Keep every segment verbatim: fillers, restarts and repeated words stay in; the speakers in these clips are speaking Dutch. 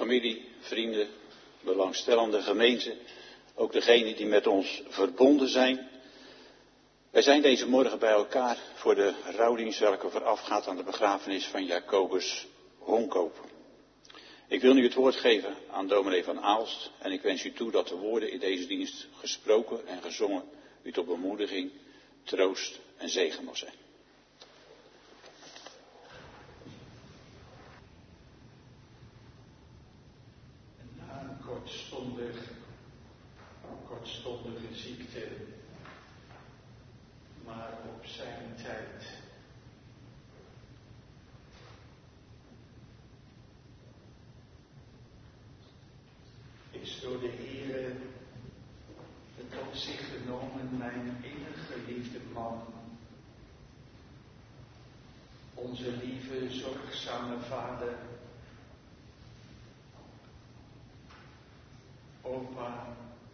familie, vrienden, belangstellende gemeente, ook degenen die met ons verbonden zijn. Wij zijn deze morgen bij elkaar voor de rouwdienst welke voorafgaat aan de begrafenis van Jacobus Honkoop. Ik wil nu het woord geven aan dominee van Aalst en ik wens u toe dat de woorden in deze dienst gesproken en gezongen u tot bemoediging, troost en zegen mag zijn. Na een kortstondig, kortstondige ziekte, maar op zijn tijd. Is door de Heere het op zich genomen mijn innig geliefde man, onze lieve, zorgzame vader, opa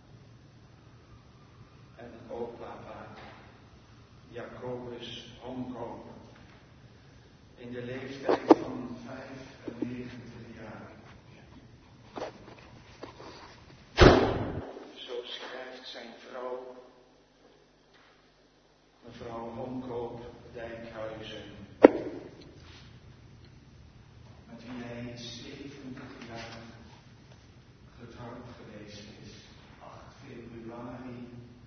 en opapa Jacobus Honkoop, in de leeftijd van vijfennegentig jaar. Zo schrijft zijn vrouw, mevrouw Honkoop Dijkhuizen, met wie hij zeventig jaar getrouwd geweest is. acht februari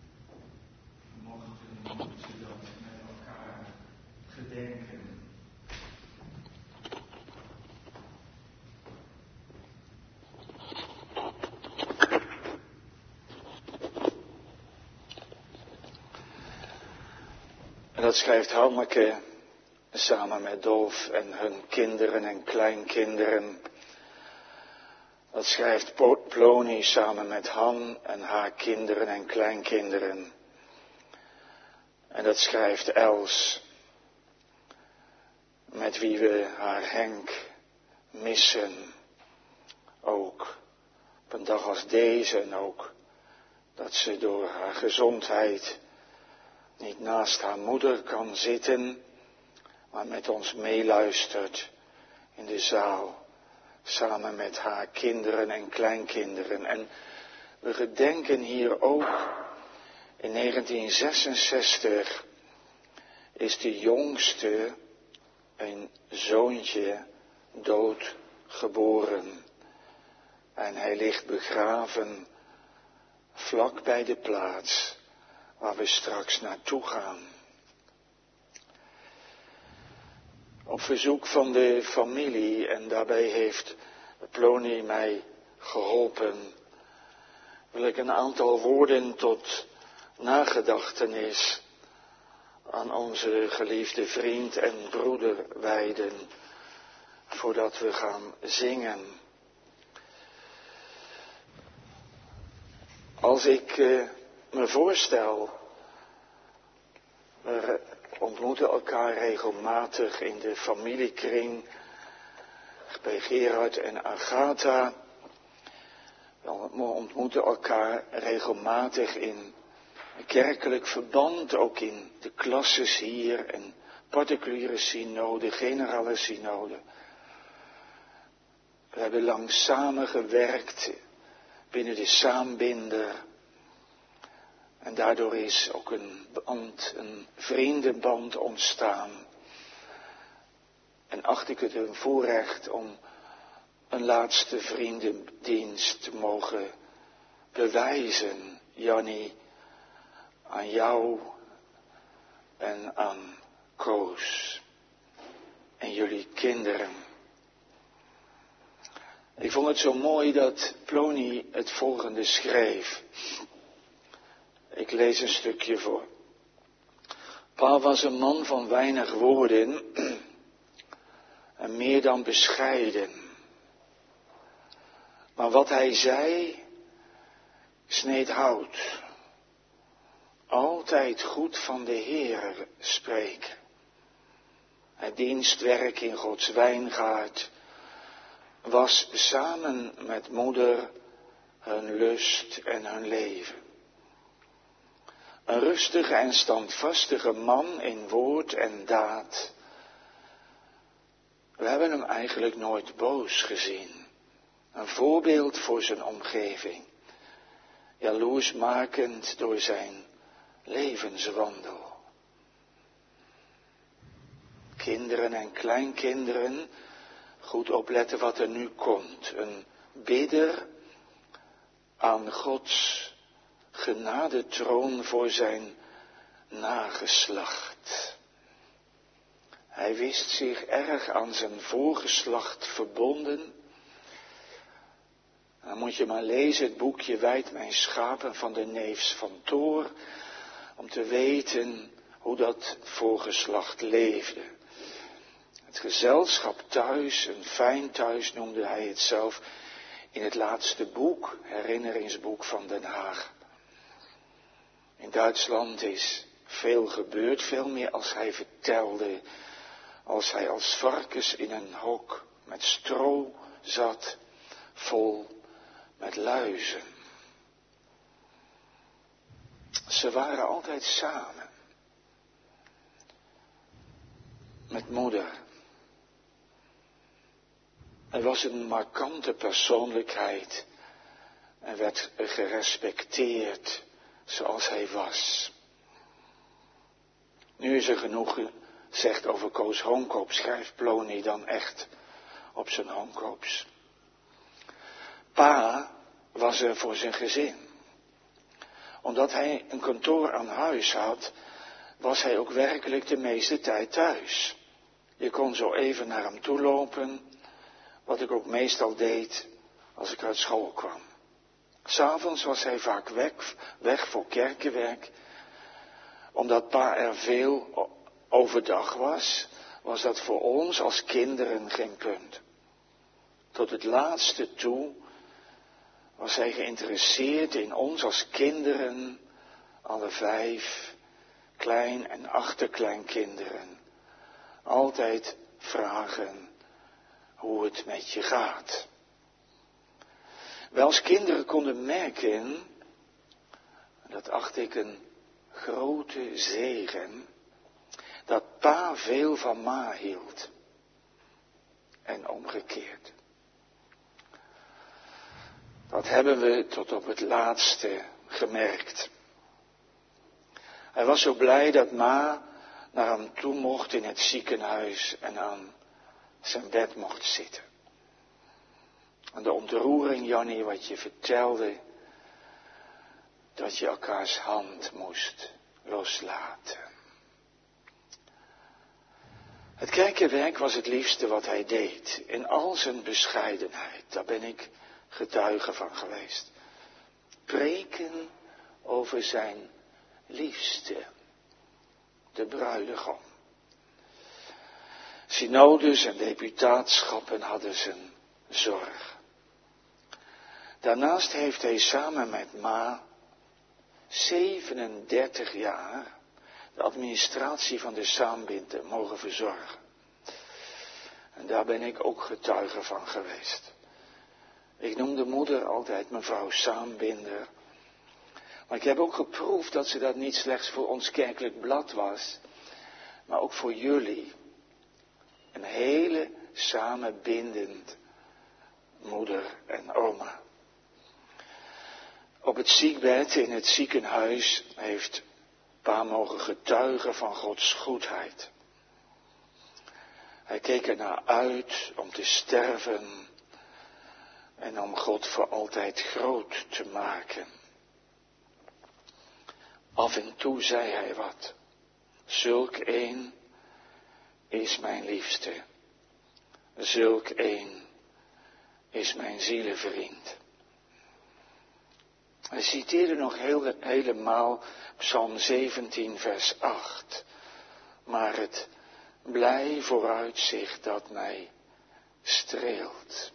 mochten ze dat met elkaar gedenken. En dat schrijft Hanneke samen met Dolf en hun kinderen en kleinkinderen. Dat schrijft Plony samen met Han en haar kinderen en kleinkinderen. En dat schrijft Els, met wie we haar Henk missen. Ook op een dag als deze en ook dat ze door haar gezondheid niet naast haar moeder kan zitten, maar met ons meeluistert in de zaal, samen met haar kinderen en kleinkinderen. En we gedenken hier ook, in negentien zesenzestig is de jongste, een zoontje, dood geboren. En hij ligt begraven vlak bij de plaats waar we straks naartoe gaan. Op verzoek van de familie, en daarbij heeft Plony mij geholpen, wil ik een aantal woorden tot nagedachtenis aan onze geliefde vriend en broeder wijden, voordat we gaan zingen. Als ik uh, me voorstel, we ontmoeten elkaar regelmatig in de familiekring, bij Gerard en Agatha. We ontmoeten elkaar regelmatig in een kerkelijk verband, ook in de klasses hier en particuliere synode, generale synode. We hebben lang samengewerkt binnen de saambinder. En daardoor is ook een band, een vriendenband ontstaan. En acht ik het een voorrecht om een laatste vriendendienst te mogen bewijzen, Jannie, aan jou en aan Koos en jullie kinderen. Ik vond het zo mooi dat Plony het volgende schreef. Ik lees een stukje voor. Pa was een man van weinig woorden en meer dan bescheiden. Maar wat hij zei, sneed hout. Altijd goed van de Heer spreken. Het dienstwerk in Gods wijngaard was samen met moeder hun lust en hun leven. Een rustige en standvastige man in woord en daad. We hebben hem eigenlijk nooit boos gezien. Een voorbeeld voor zijn omgeving. Jaloersmakend door zijn levenswandel. Kinderen en kleinkinderen, goed opletten wat er nu komt. Een bidder aan Gods genadetroon voor zijn nageslacht. Hij wist zich erg aan zijn voorgeslacht verbonden. Dan moet je maar lezen het boekje Wijd mijn schapen van de neefs van Toor, om te weten hoe dat voorgeslacht leefde. Het gezelschap thuis, een fijn thuis noemde hij het zelf, in het laatste boek, herinneringsboek van Den Haag. In Duitsland is veel gebeurd, veel meer als hij vertelde, als hij als varkens in een hok met stro zat, vol met luizen. Ze waren altijd samen. Met moeder. Hij was een markante persoonlijkheid en werd gerespecteerd zoals hij was. Nu is er genoeg gezegd over Koos Hoonkoop, schrijft Plony dan echt op zijn Hoonkoops. Pa was er voor zijn gezin. Omdat hij een kantoor aan huis had, was hij ook werkelijk de meeste tijd thuis. Je kon zo even naar hem toe lopen, wat ik ook meestal deed als ik uit school kwam. 'S'avonds was hij vaak weg, weg voor kerkenwerk. Omdat pa er veel overdag was, was dat voor ons als kinderen geen punt. Tot het laatste toe was hij geïnteresseerd in ons als kinderen, alle vijf, klein- en achterkleinkinderen. Altijd vragen hoe het met je gaat. Wij als kinderen konden merken, dat acht ik een grote zegen, dat pa veel van ma hield. En omgekeerd. Dat hebben we tot op het laatste gemerkt. Hij was zo blij dat ma naar hem toe mocht in het ziekenhuis en aan zijn bed mocht zitten. En de ontroering, Jannie, wat je vertelde, dat je elkaars hand moest loslaten. Het kerkenwerk was het liefste wat hij deed, in al zijn bescheidenheid. Daar ben ik getuige van geweest. Preken over zijn liefste, de bruidegom. Synodes en deputaatschappen hadden zijn zorg. Daarnaast heeft hij samen met ma zevenendertig jaar de administratie van de Saambinder mogen verzorgen. En daar ben ik ook getuige van geweest. Ik noemde moeder altijd mevrouw Saambinder. Maar ik heb ook geproefd dat ze dat niet slechts voor ons kerkelijk blad was, maar ook voor jullie. Een hele samenbindend moeder en oma. Op het ziekbed in het ziekenhuis heeft pa mogen getuigen van Gods goedheid. Hij keek ernaar uit om te sterven en om God voor altijd groot te maken. Af en toe zei hij wat. Zulk een is mijn liefste. Zulk een is mijn zielenvriend. Hij citeerde nog heel, helemaal Psalm zeventien vers acht. Maar het blij vooruitzicht dat mij streelt.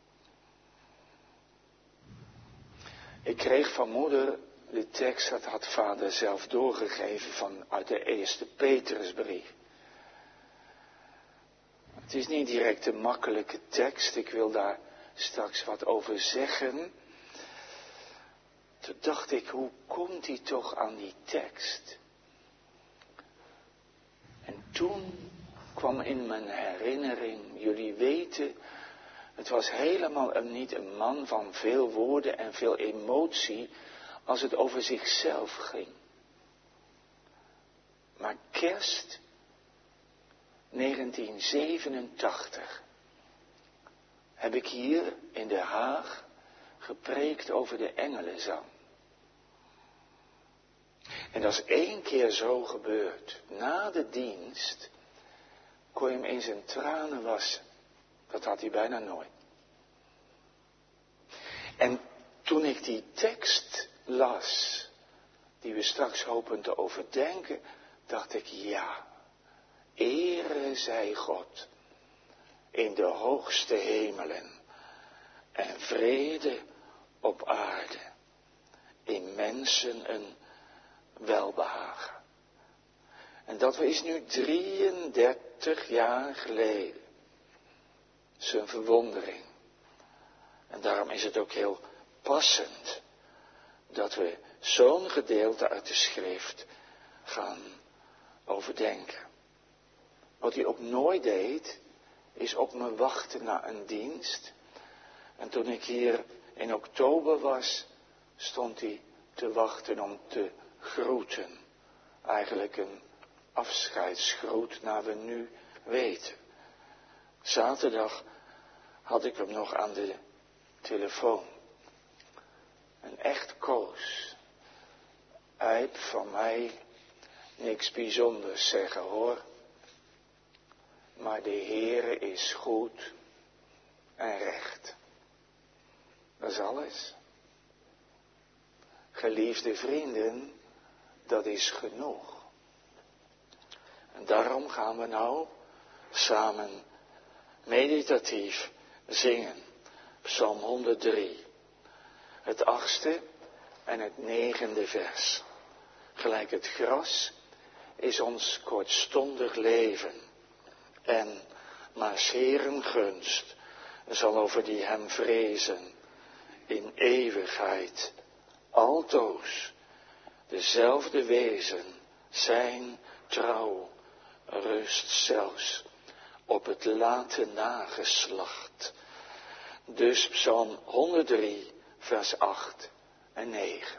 Ik kreeg van moeder de tekst, dat had vader zelf doorgegeven van uit de eerste Petrusbrief. Het is niet direct een makkelijke tekst, ik wil daar straks wat over zeggen. Toen dacht ik, hoe komt hij toch aan die tekst? En toen kwam in mijn herinnering, jullie weten, Het was helemaal een, niet een man van veel woorden en veel emotie als het over zichzelf ging. Maar kerst negentien zevenentachtig heb ik hier in Den Haag gepreekt over de engelenzang. En dat is één keer zo gebeurd. Na de dienst kon je hem in zijn tranen wassen. Dat had hij bijna nooit. En toen ik die tekst las, die we straks hopen te overdenken, dacht ik, ja, ere zij God in de hoogste hemelen en vrede op aarde, in mensen een welbehagen. En dat is nu drieëndertig jaar geleden. Zijn verwondering. En daarom is het ook heel passend dat we zo'n gedeelte uit de schrift gaan overdenken. Wat hij ook nooit deed, is op me wachten na een dienst. En toen ik hier in oktober was, stond hij te wachten om te groeten. Eigenlijk een afscheidsgroet naar we nu weten. Zaterdag had ik hem nog aan de telefoon. Een echt Koos. Eip, van mij niks bijzonders zeggen hoor. Maar de Heere is goed en recht. Dat is alles. Geliefde vrienden, dat is genoeg. En daarom gaan we nou samen meditatief zingen. Psalm honderddrie. Het achtste en het negende vers. Gelijk het gras is ons kortstondig leven. En maar 's Heeren gunst zal over die hem vrezen in eeuwigheid altoos dezelfde wezen zijn trouw rust zelfs op het late nageslacht. Dus Psalm honderddrie vers acht en negen.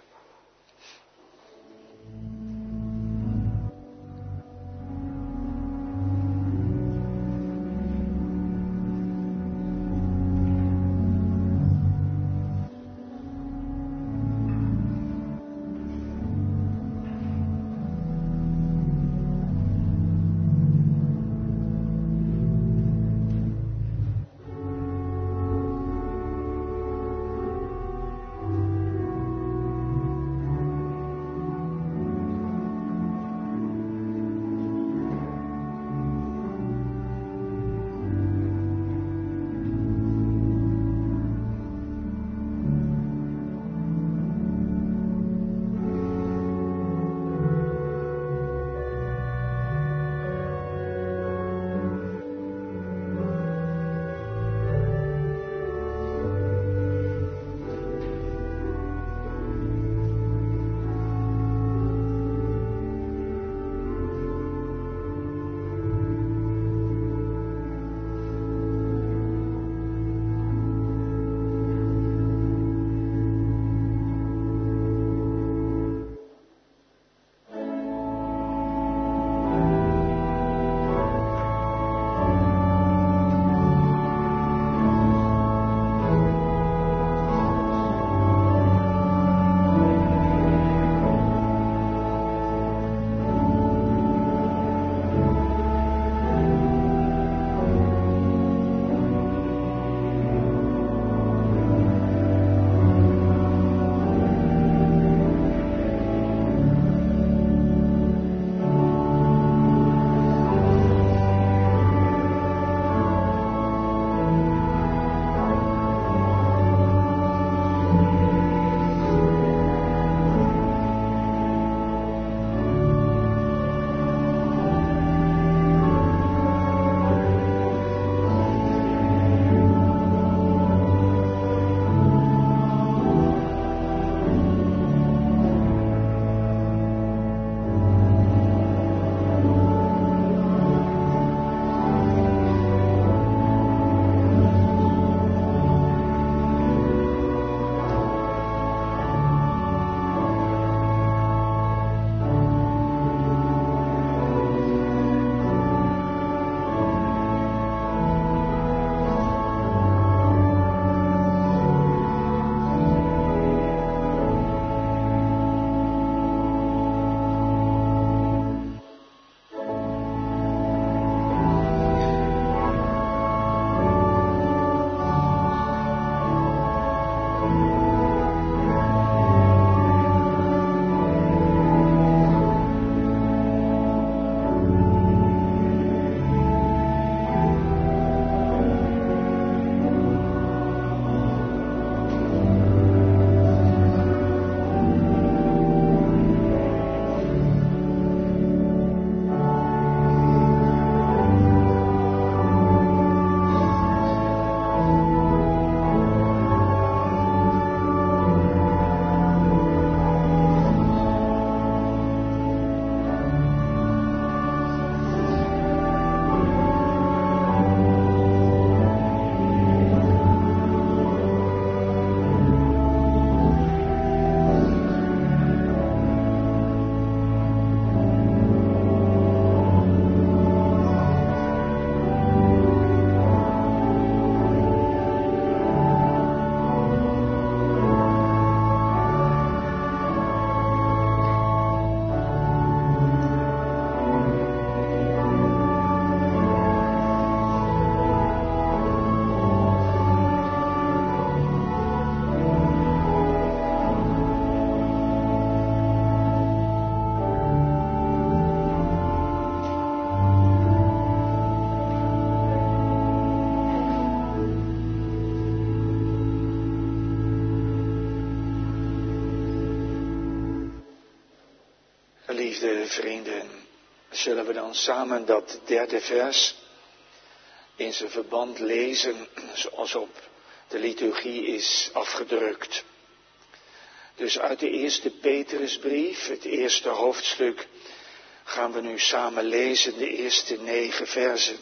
Geliefde vrienden, zullen we dan samen dat derde vers in zijn verband lezen zoals op de liturgie is afgedrukt. Dus uit de eerste Petrusbrief, het eerste hoofdstuk, gaan we nu samen lezen de eerste negen versen.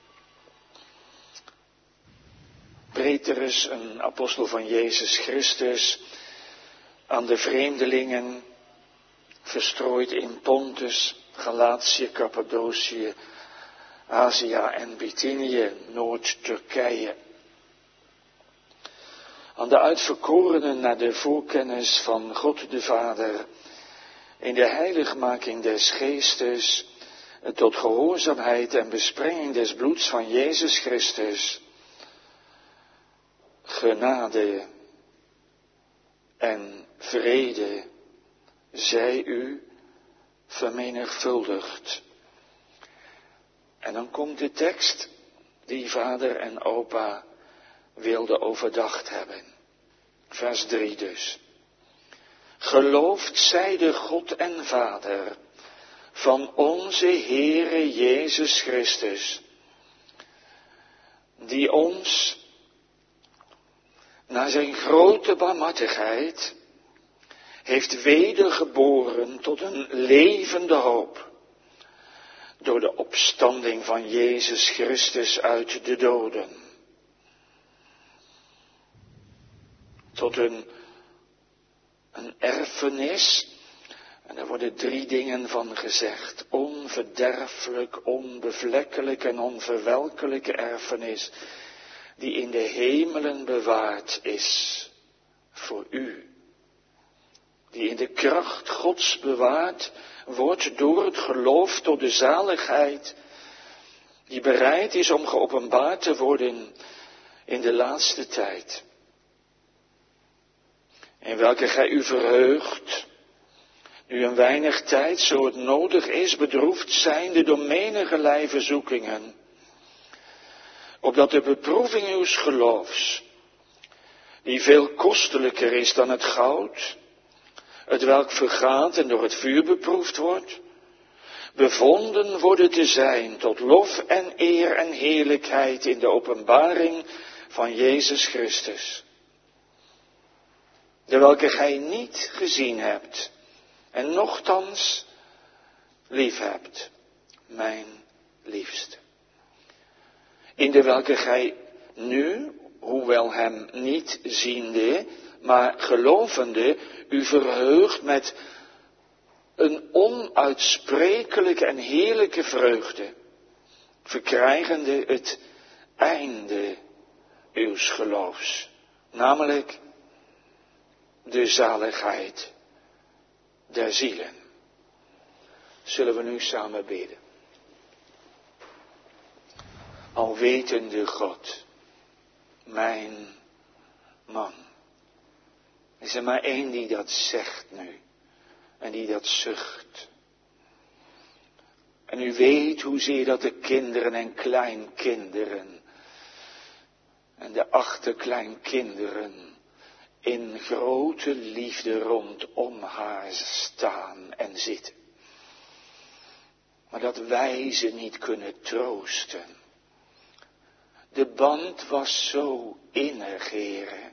Petrus, een apostel van Jezus Christus, aan de vreemdelingen, verstrooid in Pontus, Galatië, Cappadocië, Azië en Bithynië, Noord-Turkije. Aan de uitverkorenen naar de voorkennis van God de Vader, in de heiligmaking des Geestes, tot gehoorzaamheid en besprenging des bloeds van Jezus Christus, genade en vrede zij u vermenigvuldigd. En dan komt de tekst die vader en opa wilden overdacht hebben. Vers drie dus. Geloofd zij de God en Vader van onze Heere Jezus Christus, die ons naar zijn grote barmhartigheid heeft wedergeboren tot een levende hoop, door de opstanding van Jezus Christus uit de doden. Tot een, een erfenis, en daar worden drie dingen van gezegd. Onverderfelijk, onbevlekkelijk en onverwelkelijke erfenis, die in de hemelen bewaard is voor u. Die in de kracht Gods bewaard wordt door het geloof tot de zaligheid, die bereid is om geopenbaard te worden in de laatste tijd. In welke gij u verheugt, nu een weinig tijd, zo het nodig is, bedroefd zijnde door menigerlei verzoekingen, opdat de beproeving uws geloofs, die veel kostelijker is dan het goud, het welk vergaat en door het vuur beproefd wordt, bevonden worden te zijn tot lof en eer en heerlijkheid in de openbaring van Jezus Christus. De welke gij niet gezien hebt en nochtans lief hebt, mijn liefste. In de welke gij nu, hoewel hem niet ziende, maar gelovende, u verheugt met een onuitsprekelijke en heerlijke vreugde, verkrijgende het einde uws geloofs, namelijk de zaligheid der zielen. Zullen we nu samen bidden. Alwetende God, mijn man. Is er maar één die dat zegt nu. En die dat zucht. En u weet hoezeer dat de kinderen en kleinkinderen. En de achterkleinkinderen in grote liefde rondom haar staan en zitten. Maar dat wij ze niet kunnen troosten. De band was zo innig, Heere.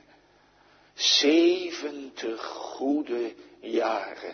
Zeventig goede jaren.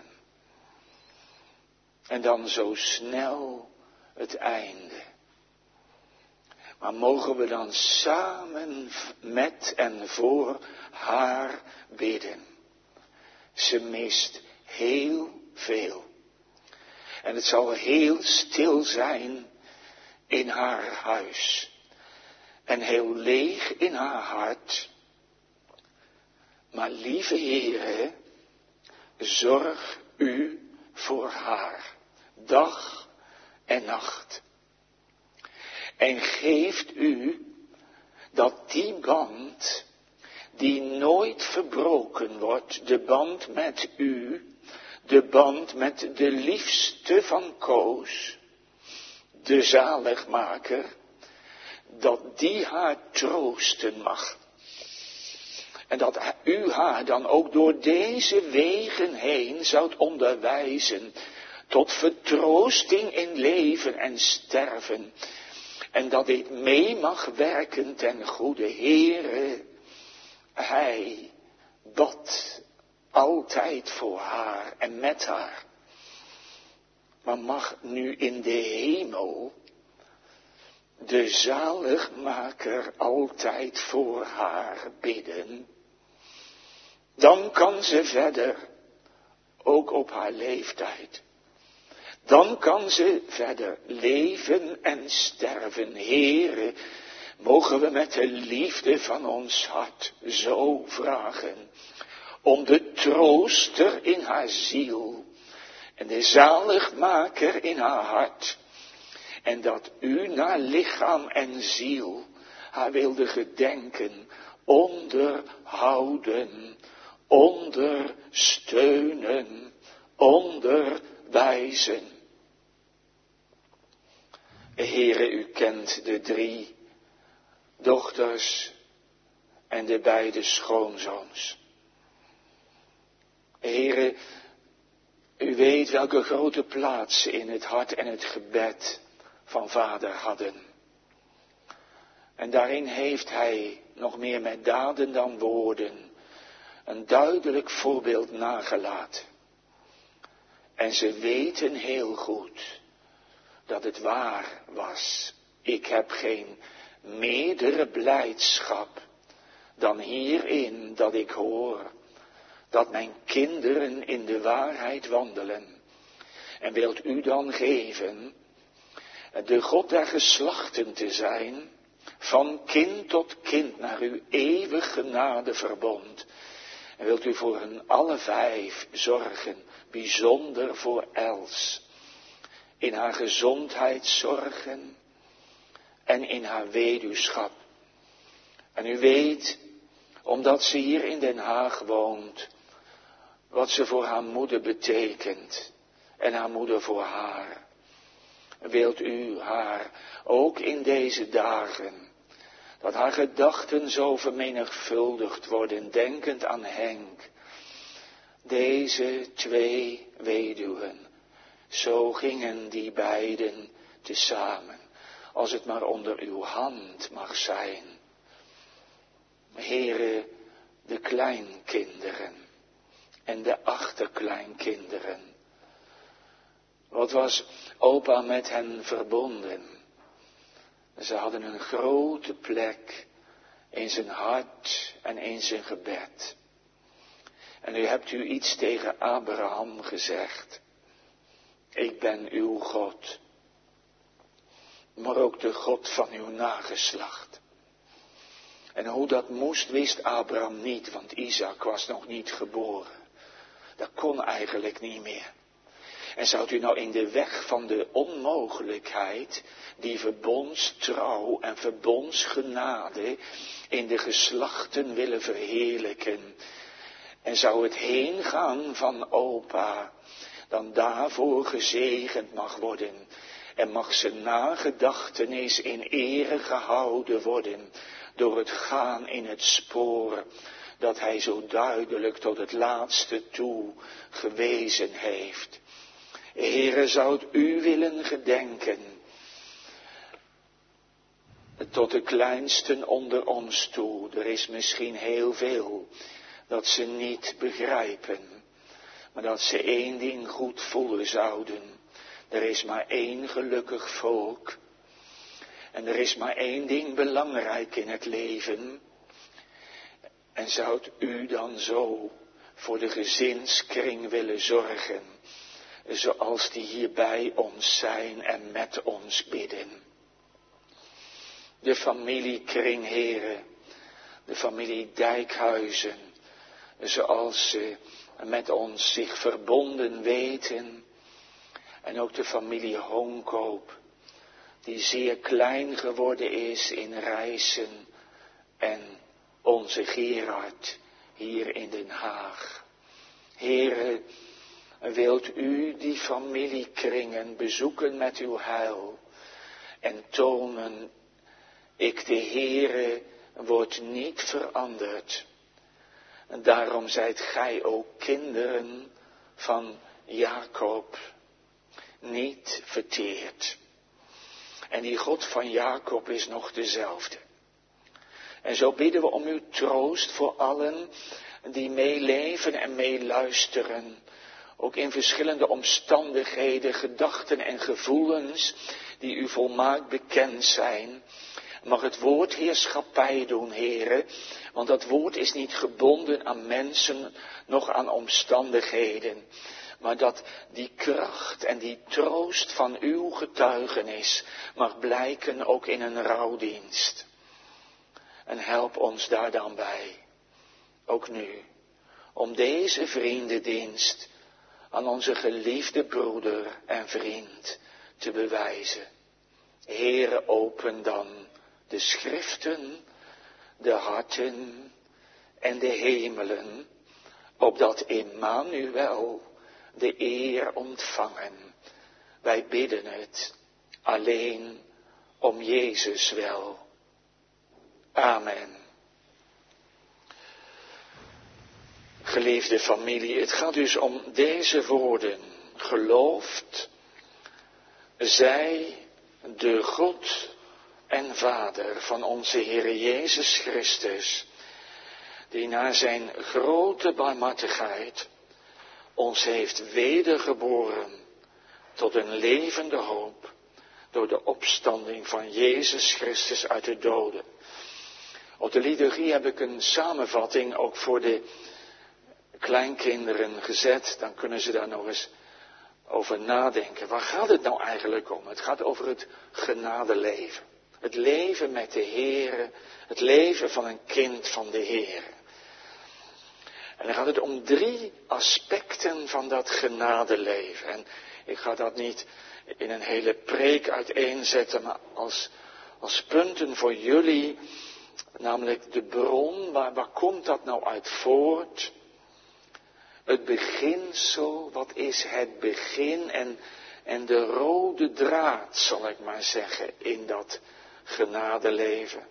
En dan zo snel het einde. Maar mogen we dan samen met en voor haar bidden. Ze mist heel veel. En het zal heel stil zijn in haar huis. En heel leeg in haar hart. Maar lieve Heere, zorg u voor haar, dag en nacht. En geeft u dat die band, die nooit verbroken wordt, de band met u, de band met de liefste van Koos, de zaligmaker, dat die haar troosten mag. En dat u haar dan ook door deze wegen heen zoudt onderwijzen tot vertroosting in leven en sterven. En dat dit mee mag werken ten goede. Heere, hij bad altijd voor haar en met haar. Maar mag nu in de hemel de zaligmaker altijd voor haar bidden. Dan kan ze verder, ook op haar leeftijd. Dan kan ze verder leven en sterven. Heere, mogen we met de liefde van ons hart zo vragen. Om de trooster in haar ziel. En de zaligmaker in haar hart. En dat u naar lichaam en ziel haar wilde gedenken, onderhouden, ondersteunen, onderwijzen. Heere, u kent de drie dochters en de beide schoonzoons. Heere, u weet welke grote plaats in het hart en het gebed van vader hadden. En daarin heeft hij, nog meer met daden dan woorden, een duidelijk voorbeeld nagelaten. En ze weten heel goed dat het waar was. Ik heb geen meerdere blijdschap dan hierin dat ik hoor dat mijn kinderen in de waarheid wandelen. En wilt u dan geven de God der geslachten te zijn, van kind tot kind naar uw eeuwig genade verbond. En wilt u voor hen alle vijf zorgen, bijzonder voor Els. In haar gezondheid zorgen en in haar weduwschap. En u weet, omdat ze hier in Den Haag woont, wat ze voor haar moeder betekent en haar moeder voor haar. Wilt u haar ook in deze dagen, dat haar gedachten zo vermenigvuldigd worden, denkend aan Henk, deze twee weduwen, zo gingen die beiden tezamen, als het maar onder uw hand mag zijn. Heere, de kleinkinderen en de achterkleinkinderen. Wat was opa met hen verbonden? Ze hadden een grote plek in zijn hart en in zijn gebed. En nu hebt u iets tegen Abraham gezegd. Ik ben uw God, maar ook de God van uw nageslacht. En hoe dat moest, wist Abraham niet, want Isaac was nog niet geboren. Dat kon eigenlijk niet meer. En zou u nou in de weg van de onmogelijkheid, die verbondstrouw en verbondsgenade in de geslachten willen verheerlijken, en zou het heen gaan van opa, dan daarvoor gezegend mag worden, en mag zijn nagedachtenis in ere gehouden worden, door het gaan in het spoor, dat hij zo duidelijk tot het laatste toe gewezen heeft. Heere, zou u willen gedenken, tot de kleinsten onder ons toe. Er is misschien heel veel dat ze niet begrijpen, maar dat ze één ding goed voelen zouden. Er is maar één gelukkig volk. En er is maar één ding belangrijk in het leven. En zou u dan zo voor de gezinskring willen zorgen, zoals die hier bij ons zijn en met ons bidden. De familiekring, heren, de familie Dijkhuizen, zoals ze met ons zich verbonden weten. En ook de familie Hoonkoop, die zeer klein geworden is in Rijssen. En onze Gerard hier in Den Haag. Heere, wilt u die familiekringen bezoeken met uw heil en tonen, ik de Heere word niet veranderd. En daarom zijt gij ook kinderen van Jacob. niet verteert. En die God van Jacob is nog dezelfde. En zo bidden we om uw troost voor allen die meeleven en meeluisteren. Ook in verschillende omstandigheden, gedachten en gevoelens die u volmaakt bekend zijn. Mag het woord heerschappij doen, Heere, want dat woord is niet gebonden aan mensen, noch aan omstandigheden. Maar dat die kracht en die troost van uw getuigenis mag blijken ook in een rouwdienst. En help ons daar dan bij, ook nu, om deze vriendendienst aan onze geliefde broeder en vriend te bewijzen. Heere, open dan de schriften, de harten en de hemelen, opdat Immanuel de eer ontvangen. Wij bidden het alleen om Jezus wel. Amen. Geliefde familie, het gaat dus om deze woorden. Gelooft zij de God en Vader van onze Heere Jezus Christus, die naar zijn grote barmhartigheid ons heeft wedergeboren tot een levende hoop door de opstanding van Jezus Christus uit de doden. Op de liturgie heb ik een samenvatting ook voor de kleinkinderen gezet. Dan kunnen ze daar nog eens over nadenken. Waar gaat het nou eigenlijk om? Het gaat over het genadeleven. Het leven met de Heere. Het leven van een kind van de Heere. En dan gaat het om drie aspecten van dat genadeleven. En ik ga dat niet in een hele preek uiteenzetten, maar als, als punten voor jullie. Namelijk de bron, waar, waar komt dat nou uit voort? Het beginsel, wat is het begin en, en de rode draad, zal ik maar zeggen, in dat genadeleven.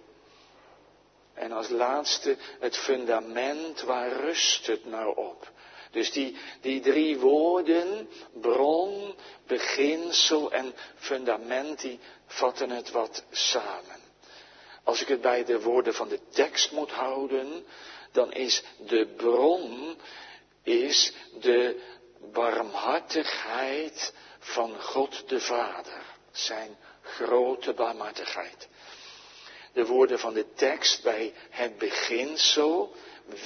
En als laatste het fundament, waar rust het nou op? Dus die, die drie woorden, bron, beginsel en fundament, die vatten het wat samen. Als ik het bij de woorden van de tekst moet houden, dan is de bron is de barmhartigheid van God de Vader. Zijn grote barmhartigheid. De woorden van de tekst bij het beginsel,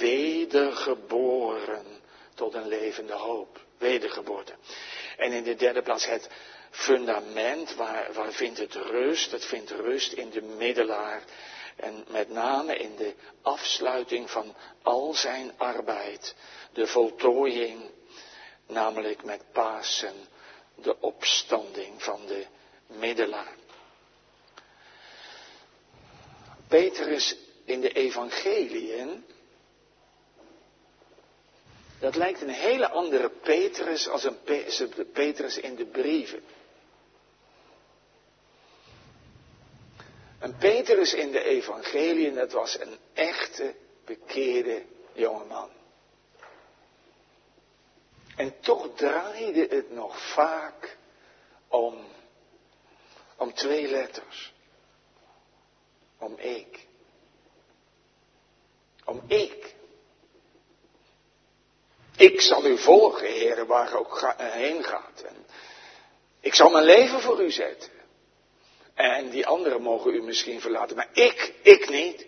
wedergeboren tot een levende hoop. Wedergeboorte. En in de derde plaats het fundament, waar, waar vindt het rust? Het vindt rust in de middelaar. En met name in de afsluiting van al zijn arbeid. De voltooiing, namelijk met Pasen, de opstanding van de middelaar. Petrus in de evangeliën, dat lijkt een hele andere Petrus als een Petrus in de brieven. Een Petrus in de evangeliën, dat was een echte, bekeerde jongeman. En toch draaide het nog vaak om, om twee letters. Om ik. Om ik. Ik zal u volgen, Heere, waar u ook ga, heen gaat. En ik zal mijn leven voor u zetten. En die anderen mogen u misschien verlaten, maar ik, ik niet.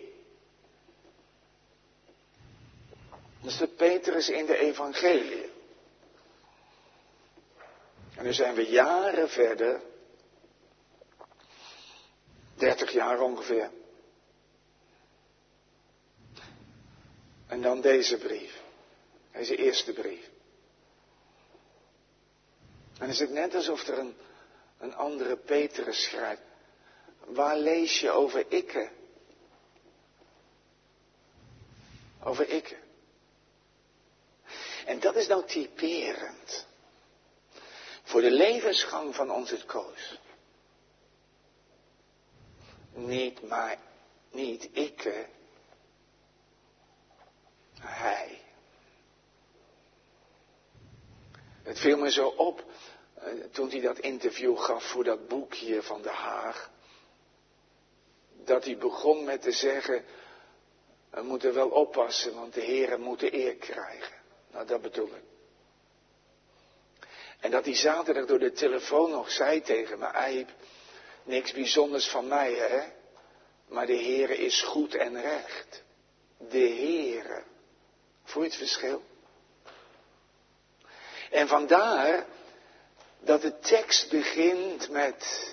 Dat is de Petrus in de evangelie. En nu zijn we jaren verder. dertig jaar ongeveer. En dan deze brief. Deze eerste brief. En is het net alsof er een, een andere Petrus schrijft. Waar lees je over ikke? Over ikke. En dat is nou typerend. Voor de levensgang van onze Koos. Niet maar, niet ikke. Hij. Het viel me zo op toen hij dat interview gaf voor dat boekje van de Haag, dat hij begon met te zeggen, we moeten wel oppassen, want de Heeren moeten eer krijgen. Nou, dat bedoel ik. En dat hij zaterdag door de telefoon nog zei tegen me, Eib, niks bijzonders van mij, hè? Maar de Heere is goed en recht. De Heere. Voel je het verschil? En vandaar dat de tekst begint met,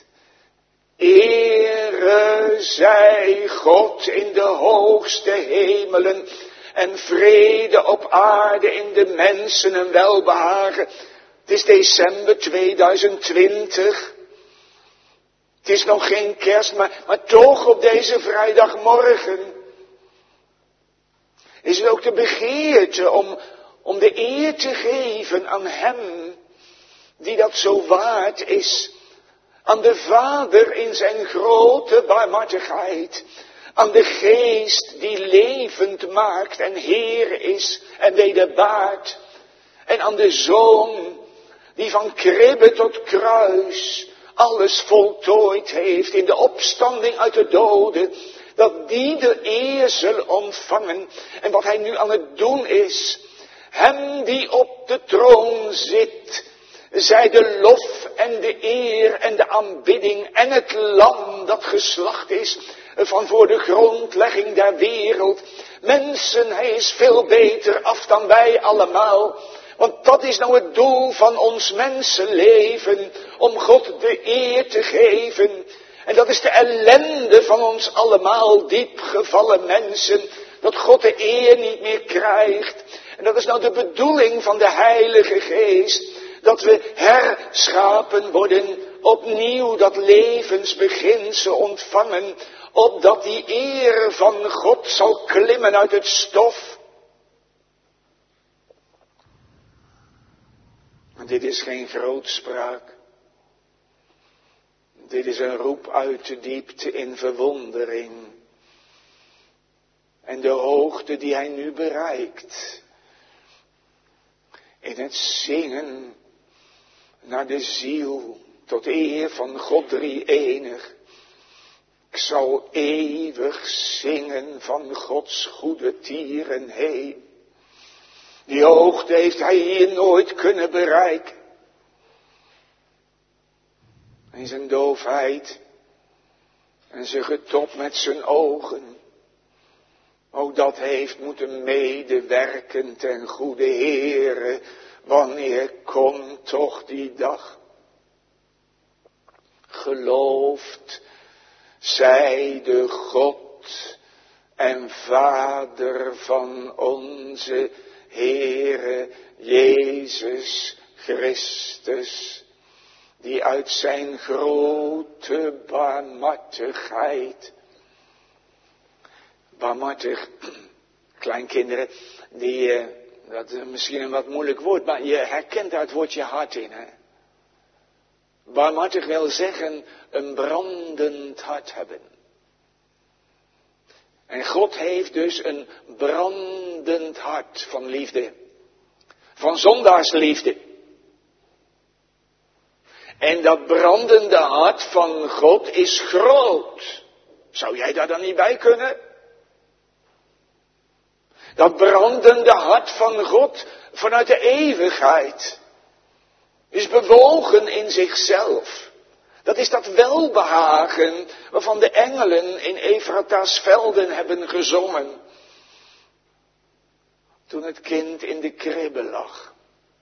Ere zij God in de hoogste hemelen en vrede op aarde in de mensen een welbehagen. Het is december tweeduizend twintig. Het is nog geen kerst, maar, maar toch op deze vrijdagmorgen is het ook de begeerte om, om de eer te geven aan Hem die dat zo waard is. Aan de Vader in zijn grote barmhartigheid. Aan de Geest die levend maakt en Heer is en wederbaart. En aan de Zoon die van kribbe tot kruis alles voltooid heeft in de opstanding uit de doden. Dat die de eer zal ontvangen. En wat hij nu aan het doen is, Hem die op de troon zit, zij de lof en de eer en de aanbidding en het lam dat geslacht is van voor de grondlegging der wereld. Mensen, hij is veel beter af dan wij allemaal. Want dat is nou het doel van ons mensenleven, om God de eer te geven. En dat is de ellende van ons allemaal, diep gevallen mensen, dat God de eer niet meer krijgt. En dat is nou de bedoeling van de Heilige Geest, dat we herschapen worden, opnieuw dat levensbeginsel ontvangen, opdat die eer van God zal klimmen uit het stof. Dit is geen grootspraak. Dit is een roep uit de diepte in verwondering. En de hoogte die hij nu bereikt. In het zingen naar de ziel tot eer van God drie-enig. Ik zal eeuwig zingen van Gods goede tieren heen. Die hoogte heeft hij hier nooit kunnen bereiken. In zijn doofheid en zijn getop met zijn ogen. Ook dat heeft moeten medewerken ten goede Heere. Wanneer komt toch die dag? Gelooft zij de God en Vader van onze Heere Jezus Christus, die uit zijn grote barmhartigheid, barmhartig, kleinkinderen, die, dat is misschien een wat moeilijk woord, maar je herkent daar het woordje hart in, hè? Barmhartig wil zeggen een brandend hart hebben. En God heeft dus een brandend hart van liefde. Van zondaarsliefde. En dat brandende hart van God is groot. Zou jij daar dan niet bij kunnen? Dat brandende hart van God vanuit de eeuwigheid is bewogen in zichzelf. Dat is dat welbehagen waarvan de engelen in Efrata's velden hebben gezongen. Toen het kind in de kribbe lag.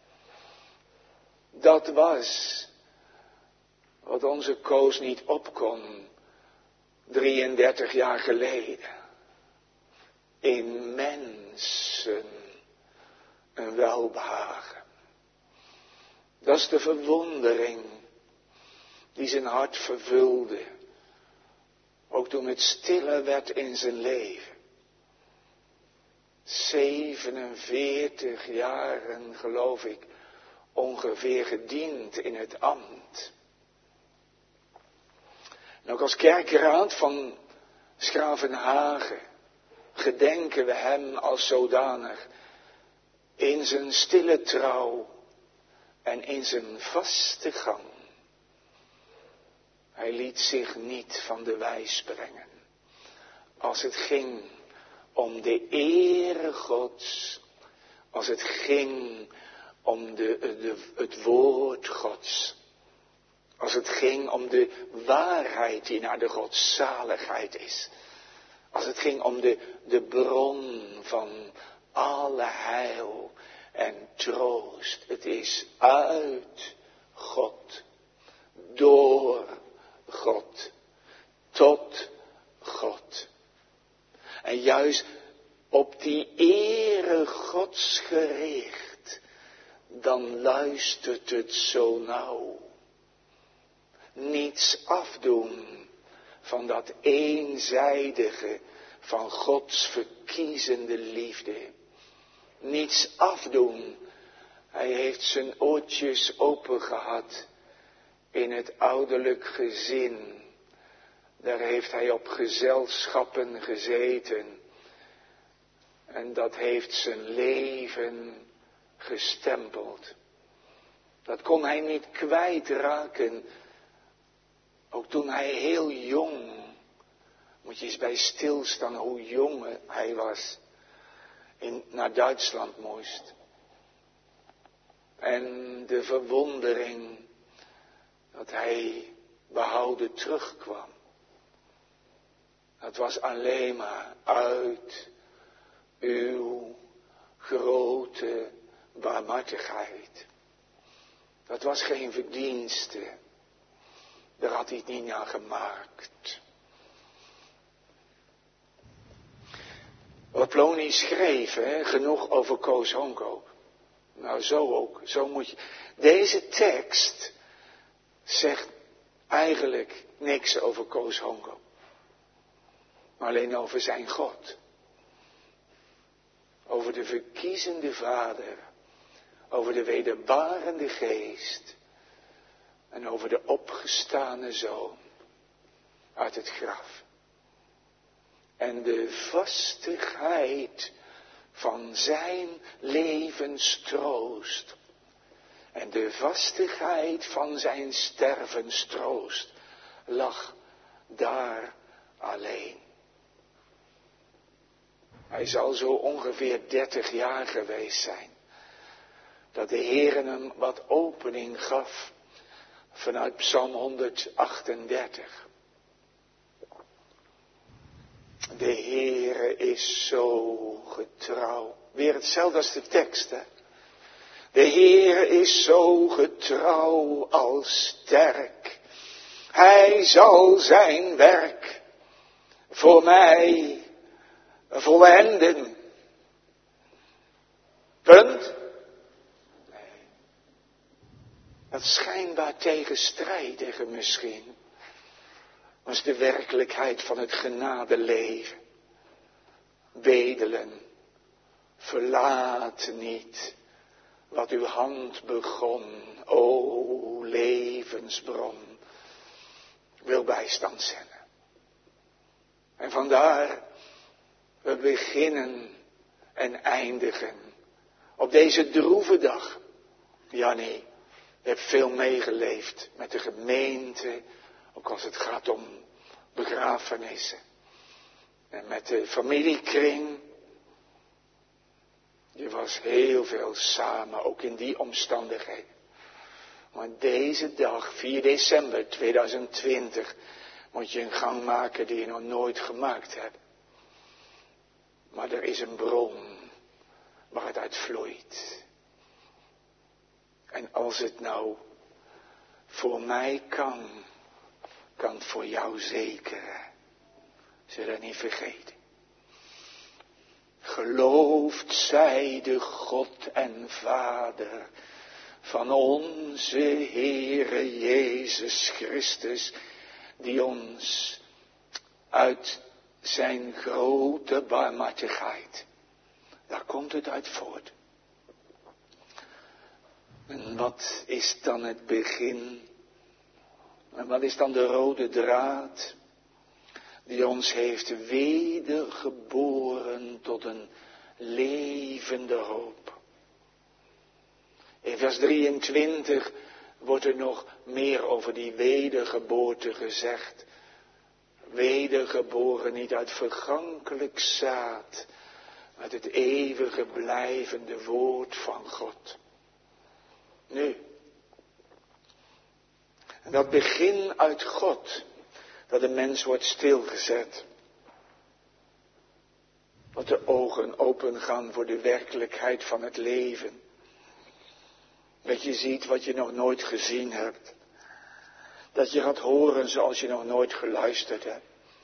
Dat was wat onze Koos niet op kon, drieëndertig jaar geleden. In mensen een welbehagen. Dat is de verwondering die zijn hart vervulde. Ook toen het stiller werd in zijn leven. zevenenveertig jaren, geloof ik, ongeveer gediend in het ambt. En ook als kerkraad van 's-Gravenhage gedenken we hem als zodanig in zijn stille trouw en in zijn vaste gang. Hij liet zich niet van de wijs brengen. Als het ging om de ere Gods, als het ging om de, de, het woord Gods, als het ging om de waarheid die naar de godzaligheid is, als het ging om de, de bron van alle heil en troost. Het is uit God, door God, tot God. En juist op die ere Gods gericht, dan luistert het zo nauw. Niets afdoen van dat eenzijdige, van Gods verkiezende liefde. Niets afdoen. Hij heeft zijn oortjes open gehad in het ouderlijk gezin. Daar heeft hij op gezelschappen gezeten. En dat heeft zijn leven gestempeld. Dat kon hij niet kwijtraken. Ook toen hij heel jong, moet je eens bij stilstaan hoe jong hij was, in, naar Duitsland moest. En de verwondering dat hij behouden terugkwam. Dat was alleen maar uit uw grote barmhartigheid. Dat was geen verdienste. Daar had hij het niet aan gemaakt. Wat Plony schreef, hè, genoeg over Koos Honko. Nou, zo ook. Zo moet je. Deze tekst zegt eigenlijk niks over Koos Honko. Maar alleen over zijn God. Over de verkiezende Vader. Over de wederbarende Geest. En over de opgestane Zoon. Uit het graf. En de vastigheid van zijn levenstroost. En de vastigheid van zijn stervenstroost lag daar alleen. Hij zal zo ongeveer dertig jaar geweest zijn. Dat de Heer hem wat opening gaf vanuit Psalm honderdachtendertig. De Heere is zo getrouw. Weer hetzelfde als de tekst, hè. De Heere is zo getrouw als sterk. Hij zal zijn werk voor mij volenden. Punt. Nee. Dat schijnbaar tegenstrijdige misschien. Was de werkelijkheid van het genadeleven. Bedelen. Verlaat niet wat uw hand begon. O levensbron. Wil bijstand zenden. En vandaar. We beginnen en eindigen. Op deze droeve dag. Ja nee. Je hebt veel meegeleefd met de gemeente. Ook als het gaat om begrafenissen. En met de familiekring. Je was heel veel samen, ook in die omstandigheden. Maar deze dag, vier december tweeduizend twintig, moet je een gang maken die je nog nooit gemaakt hebt. Maar er is een bron waar het uit vloeit. En als het nou voor mij kan, kan het voor jou zeker. Zul je dat niet vergeten. Geloofd zij de God en Vader van onze Heere Jezus Christus, die ons uit zijn grote barmhartigheid, daar komt het uit voort. En wat is dan het begin? En wat is dan de rode draad die ons heeft wedergeboren tot een levende hoop? In vers drieëntwintig wordt er nog meer over die wedergeboorte gezegd. Wedergeboren niet uit vergankelijk zaad, uit het eeuwige blijvende woord van God. Nu, en dat begin uit God, dat de mens wordt stilgezet. Dat de ogen opengaan voor de werkelijkheid van het leven. Dat je ziet wat je nog nooit gezien hebt. Dat je gaat horen zoals je nog nooit geluisterd hebt.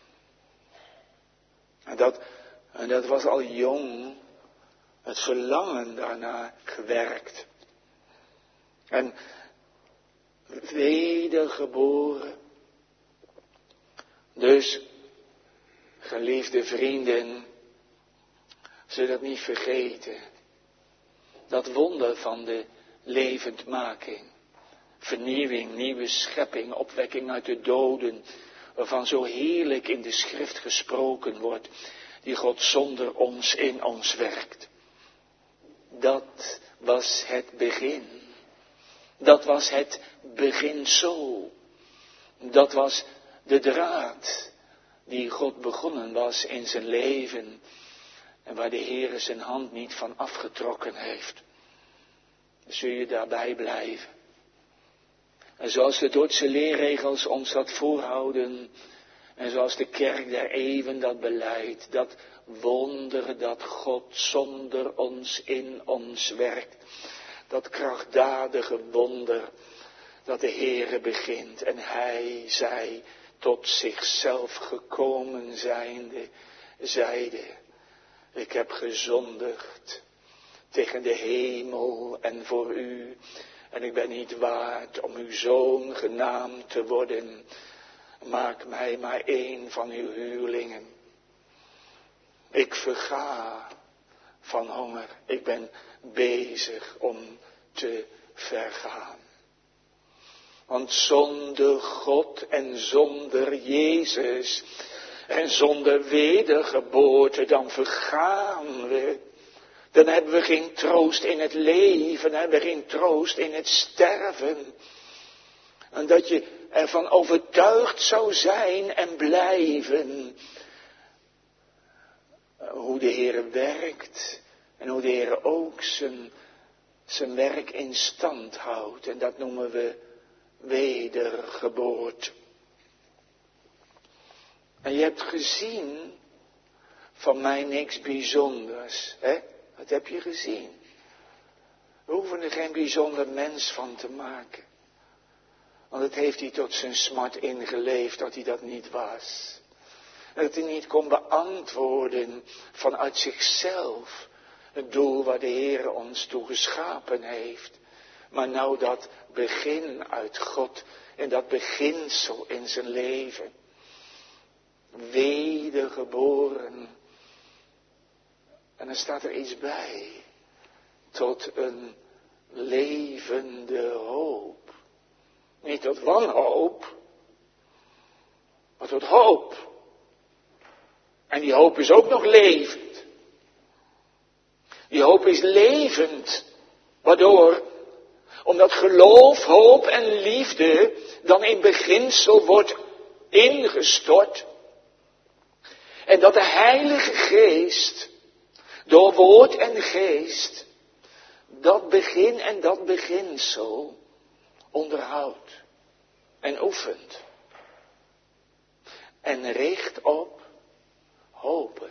En dat, en dat was al jong het verlangen daarna gewerkt. En wedergeboren. Dus, geliefde vrienden, zullen dat niet vergeten. Dat wonder van de levendmaking, vernieuwing, nieuwe schepping, opwekking uit de doden, waarvan zo heerlijk in de schrift gesproken wordt, die God zonder ons in ons werkt. Dat was het begin. Dat was het beginsel. Dat was de draad die God begonnen was in zijn leven en waar de Heer zijn hand niet van afgetrokken heeft. Zul je daarbij blijven. En zoals de Duitse leerregels ons dat voorhouden, en zoals de kerk der eeuwen dat beleidt, dat wonder dat God zonder ons in ons werkt. Dat krachtdadige wonder dat de Heere begint en hij, zij, tot zichzelf gekomen zijnde, zeide, ik heb gezondigd tegen de hemel en voor u, en ik ben niet waard om uw zoon genaamd te worden. Maak mij maar één van uw huurlingen. Ik verga van honger. Ik ben bezig om te vergaan. Want zonder God en zonder Jezus en zonder wedergeboorte, dan vergaan we. Dan hebben we geen troost in het leven, dan hebben we geen troost in het sterven. En dat je ervan overtuigd zou zijn en blijven hoe de Heer werkt en hoe de Heer ook zijn, zijn werk in stand houdt. En dat noemen we wedergeboorte. En je hebt gezien van mij niks bijzonders, hè? Wat heb je gezien? We hoeven er geen bijzonder mens van te maken. Want het heeft hij tot zijn smart ingeleefd dat hij dat niet was. En dat hij niet kon beantwoorden vanuit zichzelf het doel waar de Heer ons toe geschapen heeft. Maar nou dat begin uit God en dat beginsel in zijn leven. Wedergeboren. En dan staat er iets bij. Tot een levende hoop. Niet tot wanhoop. Maar tot hoop. En die hoop is ook nog levend. Die hoop is levend. Waardoor? Omdat geloof, hoop en liefde dan in beginsel wordt ingestort. En dat de Heilige Geest door woord en geest dat begin en dat beginsel onderhoudt en oefent. En richt op hopen.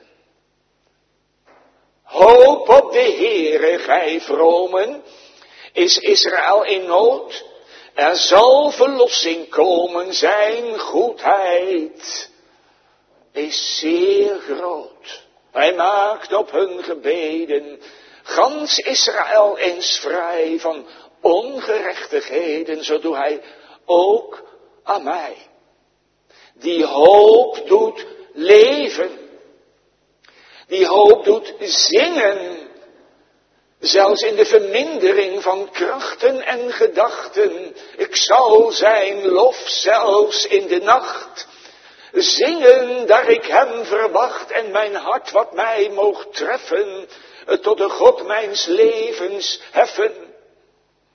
Hoop op de Heere, gij vromen. Is Israël in nood? Er zal verlossing komen, zijn goedheid is zeer groot. Hij maakt op hun gebeden gans Israël eens vrij van ongerechtigheden, zo doet hij ook aan mij. Die hoop doet leven. Die hoop doet zingen. Zelfs in de vermindering van krachten en gedachten. Ik zal zijn lof zelfs in de nacht zingen, daar ik hem verwacht en mijn hart wat mij moogt treffen, tot de God mijns levens heffen.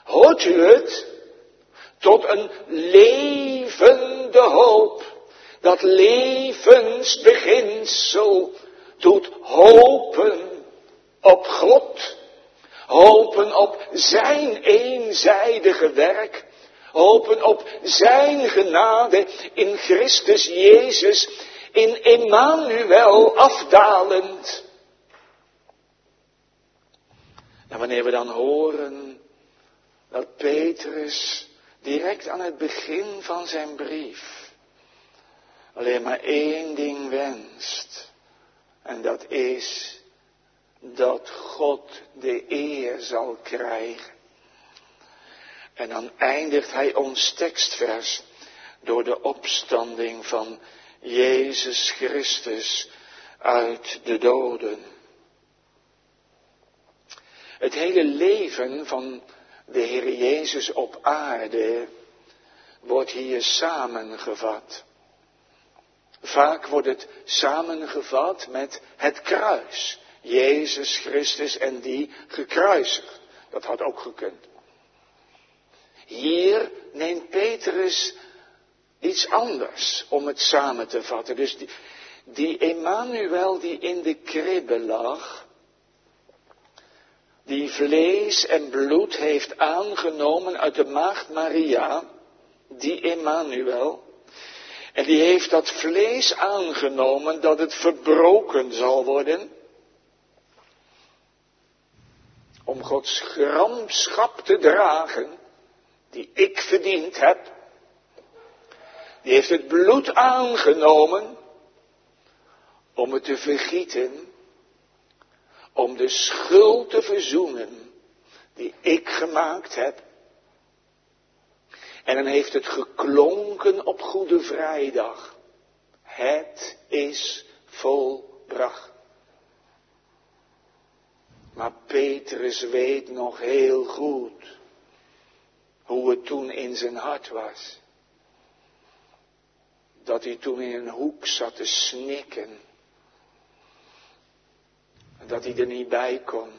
Hoort u het? Tot een levende hoop. Dat levensbeginsel doet hopen op God. Hopen op zijn eenzijdige werk. Hopen op zijn genade in Christus Jezus. In Emmanuel afdalend. En wanneer we dan horen dat Petrus direct aan het begin van zijn brief alleen maar één ding wenst. En dat is dat God de eer zal krijgen. En dan eindigt hij ons tekstvers door de opstanding van Jezus Christus uit de doden. Het hele leven van de Heer Jezus op aarde wordt hier samengevat. Vaak wordt het samengevat met het kruis. Jezus Christus en die gekruisigd. Dat had ook gekund. Hier neemt Petrus iets anders om het samen te vatten. Dus die, die Emmanuel die in de kribbe lag, die vlees en bloed heeft aangenomen uit de maagd Maria, die Emmanuel, en die heeft dat vlees aangenomen dat het verbroken zal worden, om Gods gramschap te dragen, die ik verdiend heb. Die heeft het bloed aangenomen om het te vergieten, om de schuld te verzoenen die ik gemaakt heb. En dan heeft het geklonken op Goede Vrijdag. Het is volbracht. Maar Petrus weet nog heel goed hoe het toen in zijn hart was. Dat hij toen in een hoek zat te snikken. Dat hij er niet bij kon.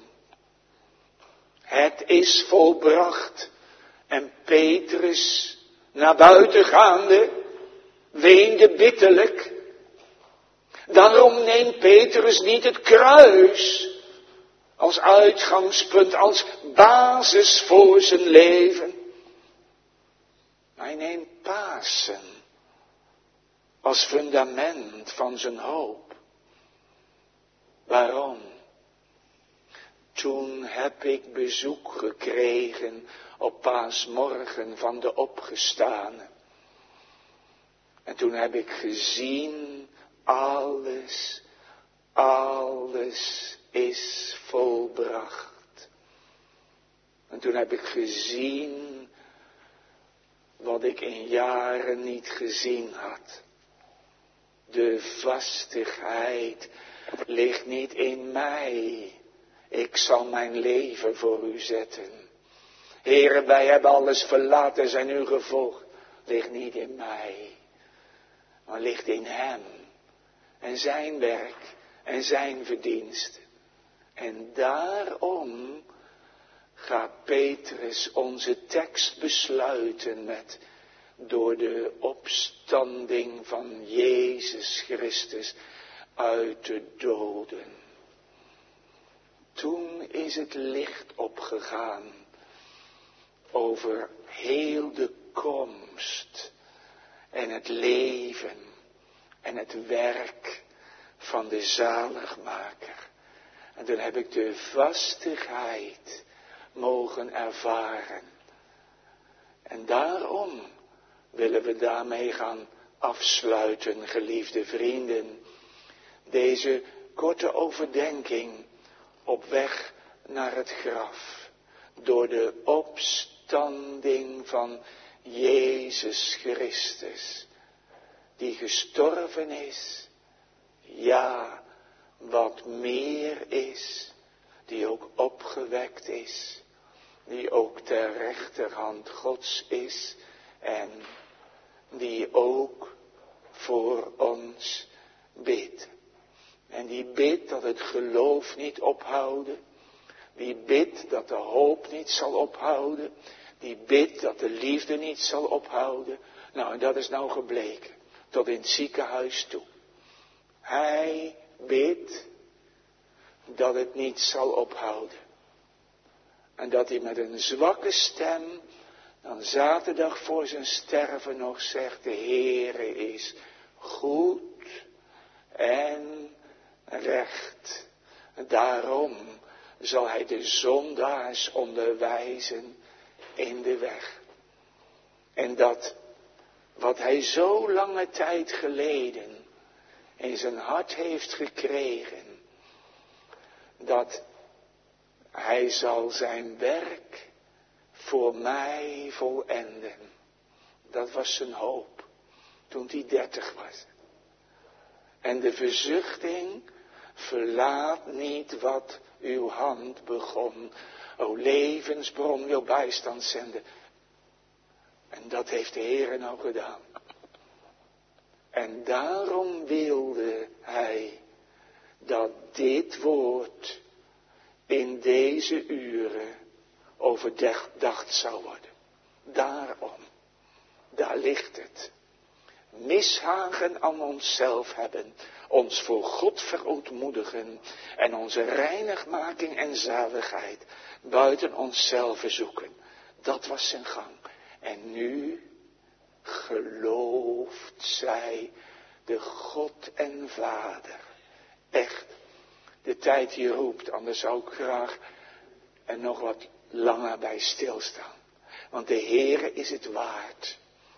Het is volbracht. En Petrus, naar buiten gaande, weende bitterlijk. Daarom neemt Petrus niet het kruis als uitgangspunt, als basis voor zijn leven. Maar hij neemt Pasen als fundament van zijn hoop. Waarom? Toen heb ik bezoek gekregen op Paasmorgen van de opgestane. En toen heb ik gezien, alles, alles is volbracht. En toen heb ik gezien wat ik in jaren niet gezien had. De vastigheid ligt niet in mij. Ik zal mijn leven voor u zetten. Heren, wij hebben alles verlaten, zijn u gevolgd. Ligt niet in mij, maar ligt in hem. En zijn werk en zijn verdiensten. En daarom gaat Petrus onze tekst besluiten met: door de opstanding van Jezus Christus uit de doden. Toen is het licht opgegaan over heel de komst en het leven en het werk van de zaligmaker. En toen heb ik de vastigheid mogen ervaren. En daarom willen we daarmee gaan afsluiten, geliefde vrienden, deze korte overdenking op weg naar het graf. Door de opstanding van Jezus Christus, die gestorven is, ja, wat meer is, die ook opgewekt is, die ook ter rechterhand Gods is en die ook voor ons bidt. En die bidt dat het geloof niet ophouden. Die bidt dat de hoop niet zal ophouden. Die bidt dat de liefde niet zal ophouden. Nou, en dat is nou gebleken. Tot in het ziekenhuis toe. Hij bidt dat het niet zal ophouden. En dat hij met een zwakke stem dan zaterdag voor zijn sterven nog zegt, de Heere is goed en recht. Daarom zal hij de zondaars onderwijzen in de weg. En dat wat hij zo lange tijd geleden in zijn hart heeft gekregen, dat hij zal zijn werk voor mij volenden. Dat was zijn hoop toen hij dertig was. En de verzuchting, verlaat niet wat uw hand begon. O levensbron wil bijstand zenden. En dat heeft de Heer nou gedaan. En daarom wilde hij dat dit woord in deze uren overdacht zou worden. Daarom, daar ligt het. Mishagen aan onszelf hebben, ons voor God verootmoedigen en onze reinigmaking en zaligheid buiten onszelf zoeken. Dat was zijn gang. En nu gelooft zij de God en Vader. Echt, de tijd die roept, anders zou ik graag er nog wat langer bij stilstaan. Want de Heere is het waard.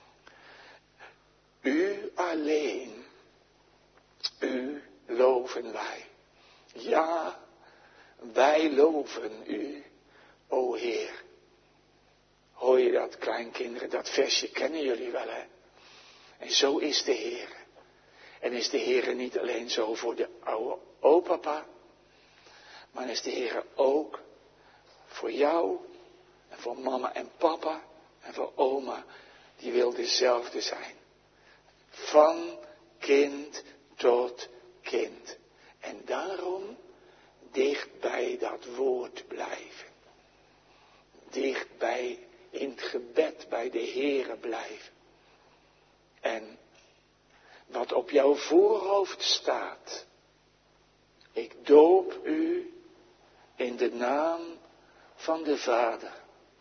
U alleen, u loven wij. Ja, wij loven u, o Heer. Hoor je dat, kleinkinderen? Dat versje kennen jullie wel, hè? En zo is de Heer. En is de Heer niet alleen zo voor de oude opapa, maar is de Heer ook voor jou en voor mama en papa en voor oma. Die wil dezelfde zijn. Van kind tot kind. En daarom dicht bij dat woord blijven. Dicht bij, in het gebed bij de Heere blijven. En wat op jouw voorhoofd staat. Ik doop u in de naam van de Vader.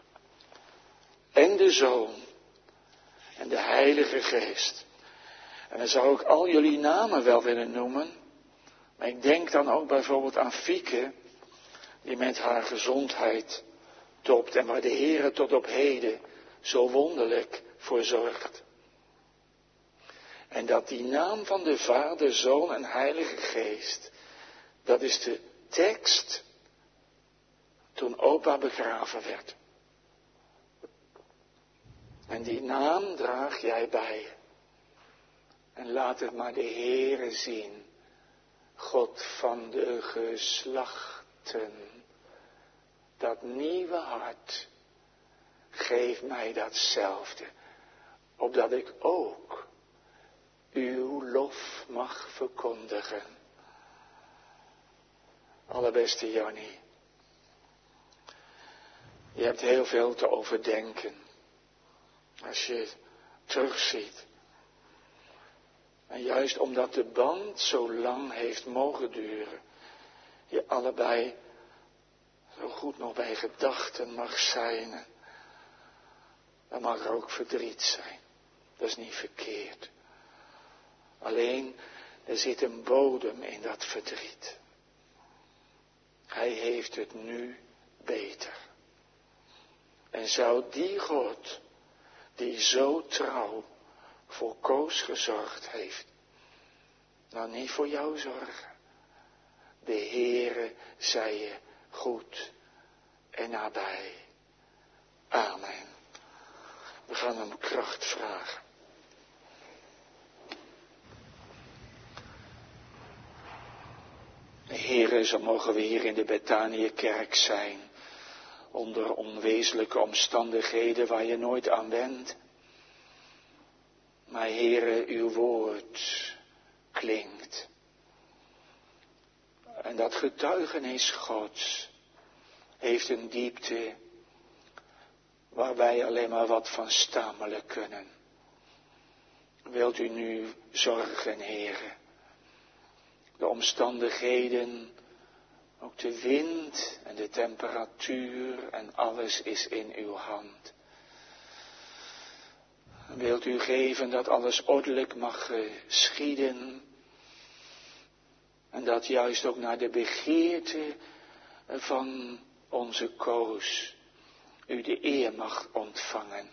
En de Zoon. En de Heilige Geest. En dan zou ik al jullie namen wel willen noemen. Maar ik denk dan ook bijvoorbeeld aan Fieke. Die met haar gezondheid topt. En waar de Heere tot op heden zo wonderlijk voor zorgt. En dat die naam van de Vader, Zoon en Heilige Geest. Dat is de tekst toen opa begraven werd. En die naam draag jij bij. En laat het maar de Heere zien. God van de geslachten. Dat nieuwe hart. Geef mij datzelfde. Opdat ik ook uw lof mag verkondigen. Allerbeste Jannie. Je hebt heel veel te overdenken. Als je terugziet. En juist omdat de band zo lang heeft mogen duren. Je allebei zo goed nog bij gedachten mag zijn. Dan mag er ook verdriet zijn. Dat is niet verkeerd. Alleen, er zit een bodem in dat verdriet. Hij heeft het nu beter. En zou die God, die zo trouw voor Koos gezorgd heeft, nou niet voor jou zorgen. De Heere zij je goed en nabij. Amen. We gaan hem kracht vragen. Heere, zo mogen we hier in de Betaniëkerk zijn. Onder onwezenlijke omstandigheden waar je nooit aan bent. Maar Heere, uw woord klinkt. En dat getuigenis Gods heeft een diepte waar wij alleen maar wat van stamelen kunnen. Wilt u nu zorgen, Heere. De omstandigheden, ook de wind en de temperatuur en alles is in uw hand. Wilt u geven dat alles ordelijk mag geschieden. En dat juist ook naar de begeerte van onze Koos u de eer mag ontvangen.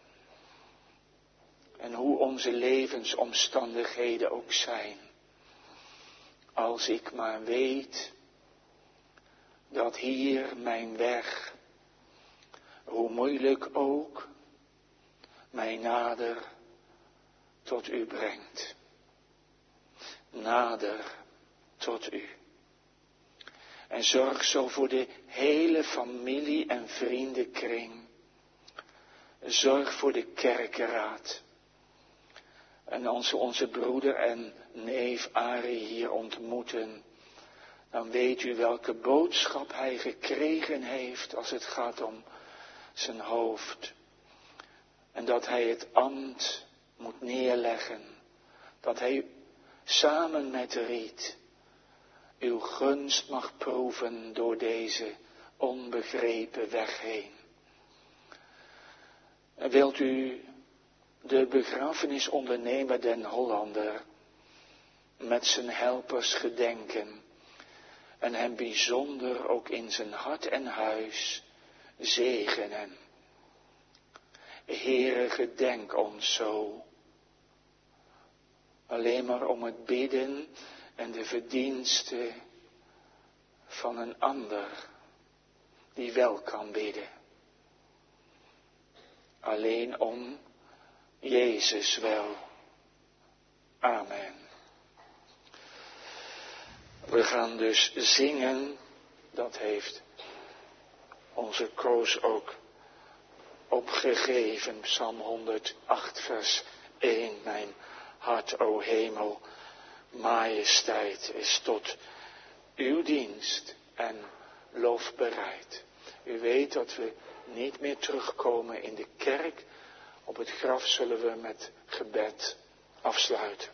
En hoe onze levensomstandigheden ook zijn. Als ik maar weet dat hier mijn weg, hoe moeilijk ook, mij nader tot u brengt. Nader tot u. En zorg zo voor de hele familie en vriendenkring. Zorg voor de kerkenraad. En als we onze broeder en neef Arie hier ontmoeten, dan weet u welke boodschap hij gekregen heeft als het gaat om zijn hoofd. En dat hij het ambt moet neerleggen. Dat hij samen met Riet uw gunst mag proeven door deze onbegrepen weg heen. En wilt u de begrafenisondernemer den Hollander met zijn helpers gedenken en hem bijzonder ook in zijn hart en huis zegenen. Heere, gedenk ons zo. Alleen maar om het bidden en de verdiensten van een ander die wel kan bidden. Alleen om Jezus wel. Amen. We gaan dus zingen, dat heeft onze Koos ook opgegeven, Psalm honderdacht vers één, mijn hart, o hemel, majesteit is tot uw dienst en lof bereid. U weet dat we niet meer terugkomen in de kerk. Op het graf zullen we met gebed afsluiten.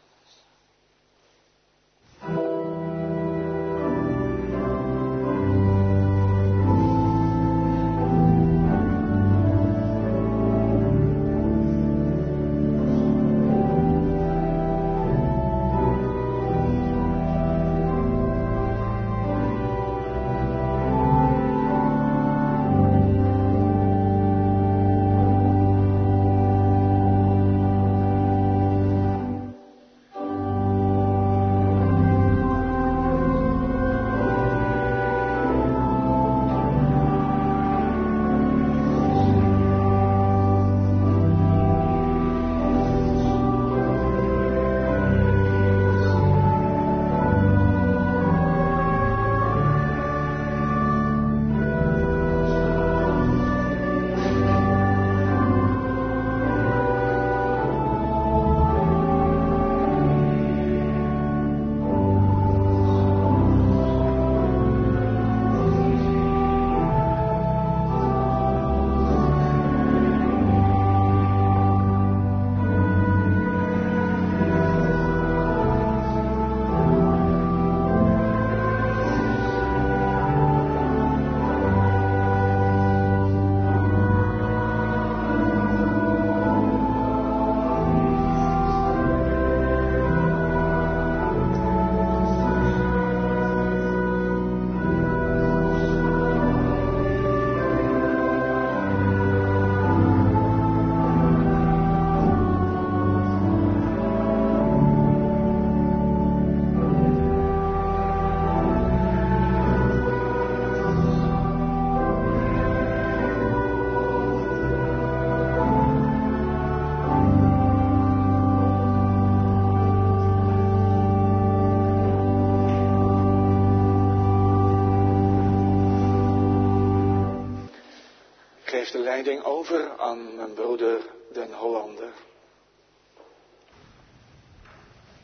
Geef de leiding over aan mijn broeder den Hollander.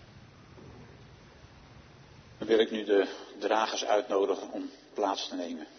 Dan wil ik nu de dragers uitnodigen om plaats te nemen.